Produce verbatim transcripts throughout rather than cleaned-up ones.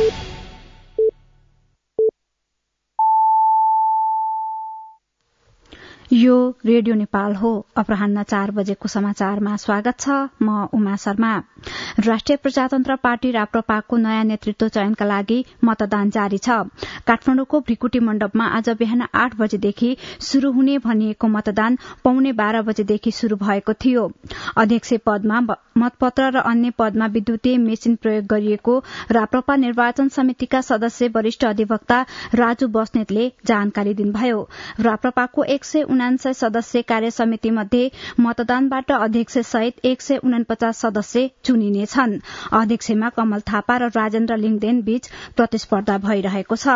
यो रेडियो नेपाल हो। अपराह्न चार बजेको समाचारमा स्वागत छ। म उमा शर्मा। राष्ट्रिय प्रजातन्त्र पार्टी राप्रपाको नयाँ नेतृत्व चयनका लागि मतदान जारी छ। काठमाडौँको भ्रिकुटी मण्डपमा आज बिहान आठ बजेदेखि शुरू हुने भनिएको मतदान पौने बाह्र बजेदेखि शुरू भएको थियो। अध्यक्ष पदमा मतपत्र र अन्य पदमा विद्युतीय मेसिन प्रयोग गरिएको राप्रपा निर्वाचन समितिका सदस्य वरिष्ठ अधिवक्ता राजु बस्नेतले जानकारी दिनुभयो। राप्रपाको एक सय उनान्सय सदस्य कार्य समिति मध्ये मतदानबाट अध्यक्ष सहित एक सय उनपचास सदस्य चुनिनेछन्। अध्यक्षमा कमल थापा र राजेन्द्र लिङदेन बीच प्रतिस्पर्धा भइरहेको छ।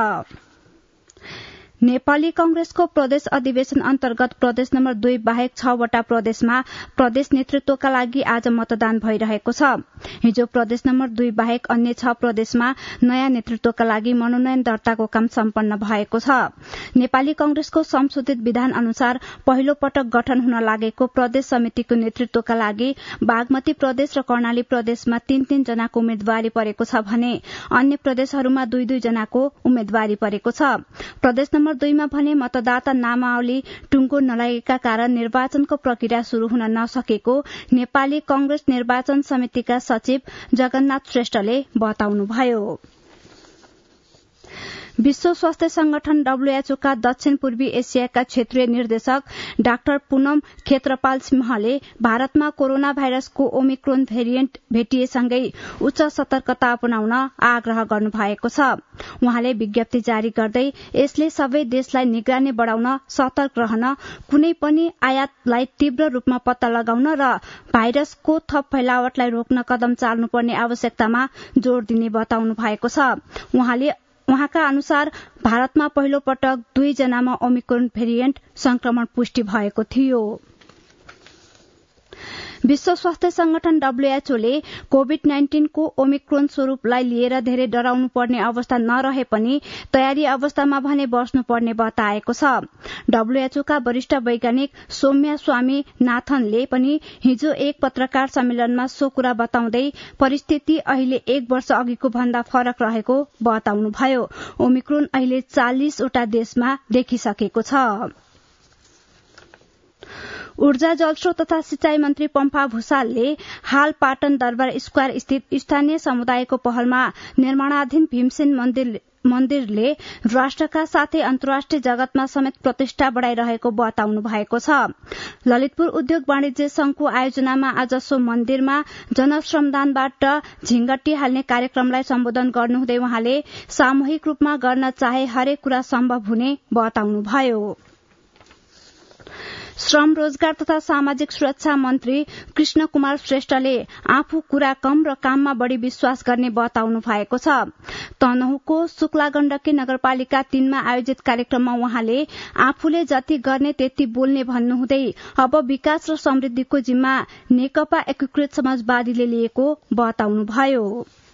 नेपाली कंग्रेसको प्रदेश अधिवेशन अन्तर्गत प्रदेश नम्बर दुई बाहेक छवटा प्रदेशमा प्रदेश नेतृत्वका लागि आज मतदान भइरहेको छ। हिजो प्रदेश नम्बर दुई बाहेक अन्य छ प्रदेशमा नयाँ नेतृत्वका लागि मनोनयन दर्ताको काम सम्पन्न भएको छ। नेपाली कंग्रेसको संशोधित विधान अनुसार पहिलो पटक गठन हुन लागेको प्रदेश समितिको नेतृत्वका लागि बागमती प्रदेश र कर्णाली प्रदेशमा तीन तीन जनाको उम्मेद्वारी परेको छ भने अन्य प्रदेशहरूमा दुई दुई जनाको उम्मेद्वारी परेको छ। प्रदेश नम्बर दुईमा भने मतदाता नामावली टुङ्गो नलागेका कारण निर्वाचनको प्रक्रिया शुरू हुन नसकेको नेपाली कंग्रेस निर्वाचन समितिका सचिव जगन्नाथ श्रेष्ठले बताउनुभयो। विश्व स्वास्थ्य संगठन डब्ल्यूएचओका दक्षिण पूर्वी एसियाका क्षेत्रीय निर्देशक डाक्टर पूनम खेत्रपाल सिंहले भारतमा कोरोना भाइरसको ओमिक्रोन भेरिएन्ट भेटिएसँगै उच्च सतर्कता अपनाउन आग्रह गर्नुभएको छ। उहाँले विज्ञप्ति जारी गर्दै यसले सबै देशलाई निगरानी बढ़ाउन सतर्क रहन, कुनै पनि आयातलाई तीव्र रूपमा पत्ता लगाउन र भाइरसको थप फैलावटलाई रोक्न कदम चाल्नुपर्ने आवश्यकतामा जोड़ दिने बताउनु भएको छ। उहाँले उहाँका अनुसार भारतमा पहिलो पटक दुई जनामा ओमिक्रोन भेरिएन्ट संक्रमण पुष्टि भएको थियो। विश्व स्वास्थ्य संगठन डब्ल्यूएचओले कोविड नाइन्टीन को ओमिक्रोन स्वरूपलाई लिएर धेरै डराउनु पर्ने अवस्था नरहे पनि तयारी अवस्थामा भने बस्नुपर्ने बताएको छ। डब्ल्यूएचओका वरिष्ठ वैज्ञानिक सौम्या स्वामी नाथनले पनि हिजो एक पत्रकार सम्मेलनमा सो कुरा बताउँदै परिस्थिति अहिले एक वर्ष अघिको भन्दा फरक रहेको बताउनुभयो। ओमिक्रोन अहिले चालिसवटा देशमा देखिसकेको छ। ऊर्जा जलस्रोत तथा सिंचाई मन्त्री पम्फा भूषालले हाल पाटन दरबार स्क्वायर स्थित स्थानीय समुदायको पहलमा निर्माणाधीन भीमसेन मन्दिर मन्दिरले राष्ट्रका साथै अन्तर्राष्ट्रिय जगतमा समेत प्रतिष्ठा बढ़ाइरहेको बताउनु भएको छ। ललितपुर उद्योग वाणिज्य संघको आयोजनामा आज सो मन्दिरमा जनश्रमदानबाट झिंगटी हाल्ने कार्यक्रमलाई सम्बोधन गर्नुहुँदै उहाँले सामूहिक रूपमा गर्न चाहे हरेक कुरा सम्भव हुने बताउनुभयो। श्रम रोजगार तथा सामाजिक सुरक्षा मन्त्री कृष्ण कुमार श्रेष्ठले आफू कुरा कम र काममा बढ़ी विश्वास गर्ने बताउनु भएको छ। तनहुँको शुक्ला गण्डकी नगरपालिका तीनमा आयोजित कार्यक्रममा उहाँले आफूले जति गर्ने त्यति बोल्ने भन्नुहुँदै अब विकास र समृद्धिको जिम्मा नेकपा एकीकृत समाजवादीले लिएको बताउनुभयो।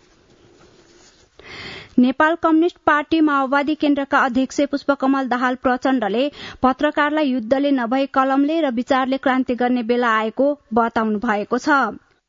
नेपाल कम्युनिष्ट पार्टी माओवादी केन्द्रका अध्यक्ष पुष्पकमल दाहाल प्रचण्डले पत्रकारलाई युद्धले नभई कलमले र विचारले क्रान्ति गर्ने बेला आएको बताउनु भएको छ।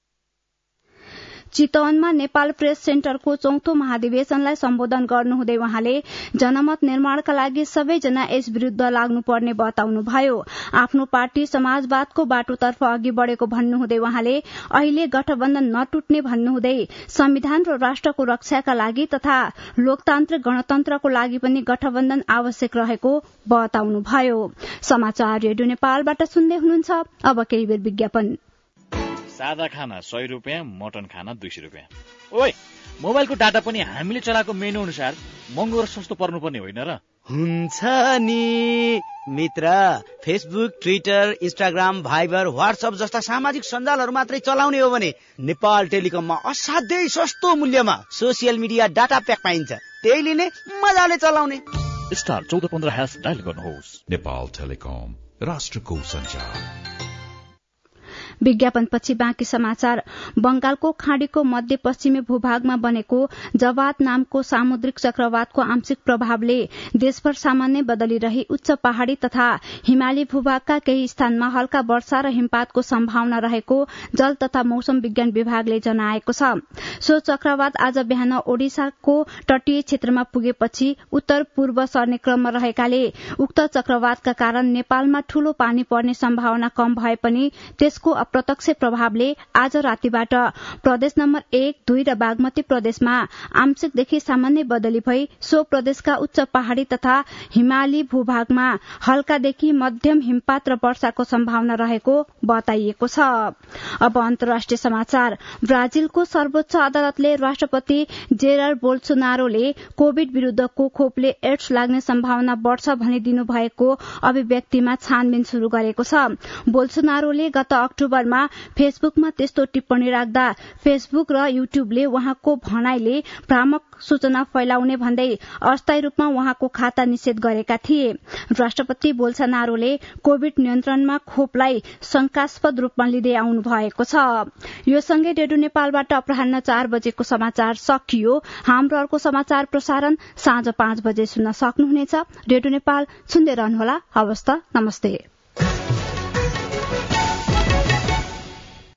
चितवनमा नेपाल प्रेस सेन्टरको चौथो महाधिवेशनलाई सम्बोधन गर्नुहुँदै उहाँले जनमत निर्माणका लागि सबैजना यस विरूद्ध लाग्नुपर्ने बताउनुभयो। आफ्नो पार्टी समाजवादको बाटोतर्फ अघि बढ़ेको भन्नुहुँदै उहाँले अहिले गठबन्धन नटुट्ने भन्नुहुँदै संविधान र राष्ट्रको रक्षाका लागि तथा लोकतान्त्रिक गणतन्त्रको लागि पनि गठबन्धन आवश्यक रहेको बताउनुभयो। समाचार रेडियो नेपालबाट सुन्दै हुनुहुन्छ। अब केही बेर विज्ञापन। सादा खाना सय रुपियाँ, मटन खाना दुई सय रुपियाँ। ओइ, मोबाइलको डाटा पनि हामीले चलाएको मेनु अनुसार महँगो र सस्तो पर्नुपर्ने होइन र? हुन्छ नि मित्र, Facebook, Twitter, Instagram, Viber, WhatsApp जस्ता सामाजिक सञ्जालहरू मात्रै चलाउने हो भने नेपाल टेलिकममा असाध्यै सस्तो मूल्यमा सोसियल मिडिया डाटा प्याक पाइन्छ। त्यही लिने, मजाले चलाउने। स्टार चौध पन्ध्र ह्यास डायल गर्नुहोस्। नेपाल टेलिकम, राष्ट्रको सञ्चार। विज्ञापनपछि बाँकी समाचार। बंगालको खाड़ीको मध्यपश्चिमी भूभागमा बनेको जवाद नामको सामुद्रिक चक्रवातको आंशिक प्रभावले देशभर सामान्य बदलिरही उच्च पहाड़ी तथा हिमाली भूभागका केही स्थानमा हल्का वर्षा र हिमपातको सम्भावना रहेको जल तथा मौसम विज्ञान विभागले जनाएको छ। सो चक्रवात आज बिहान ओडिसाको तटीय क्षेत्रमा पुगेपछि उत्तर पूर्व सर्ने क्रममा रहेकाले उक्त चक्रवातका कारण नेपालमा ठूलो पानी पर्ने सम्भावना कम भए पनि त्यसको अप्रत्यक्ष प्रभावले आज रातिबाट प्रदेश नम्बर एक दुई र बागमती प्रदेशमा आंशिकदेखि सामान्य बदली भई सो प्रदेशका उच्च पहाड़ी तथा हिमाली भूभागमा हल्कादेखि मध्यम हिमपात र वर्षाको सम्भावना रहेको बताइएको छ। अब अन्तर्राष्ट्रिय समाचार। ब्राजिलको सर्वोच्च अदालतले राष्ट्रपति जेरर बोल्सोनारोले कोविड विरूद्धको खोपले एड्स लाग्ने सम्भावना बढ़छ भनी दिनुभएको अभिव्यक्तिमा छानबिन शुरू गरेको छ। बोल्सोनारोले गत अक्टोबरमा फेसबुकमा त्यस्तो टिप्पणी राख्दा फेसबुक र युट्युबले उहाँको भनाईले भ्रामक सूचना फैलाउने भन्दै अस्थायी रूपमा उहाँको खाता निषेध गरेका थिए। राष्ट्रपति बोल्सोनारोले कोविड नियन्त्रणमा खोपलाई शंकास्पद रूपमा लिँदै आउनु भएको छ। यो सँगै रेडियो नेपालबाट अपराह्न चार बजेको समाचार सकियो। हाम्रो अर्को समाचार प्रसारण साँझ पाँच बजे सुन्न सक्नुहुनेछ। रेडियो नेपाल सुन्दै रहनुहोला। हवस् त, नमस्ते।